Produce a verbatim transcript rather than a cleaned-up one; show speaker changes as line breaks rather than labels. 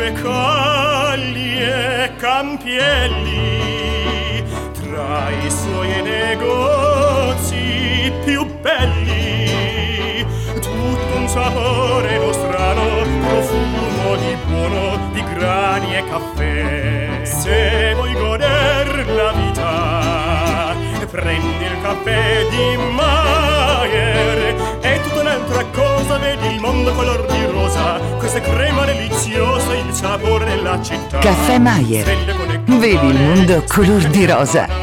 sue colli e campielli, tra i suoi negozi più belli, tutto un sapore nostrano, profumo di buono di grani e caffè. Se vuoi goder la vita, prendi il caffè di Mayer, è tutta un'altra cosa, vedi il mondo color di rosa, questa crema deliziosa, il sapore della città.
Caffè Mayer, vedi il mondo color di rosa.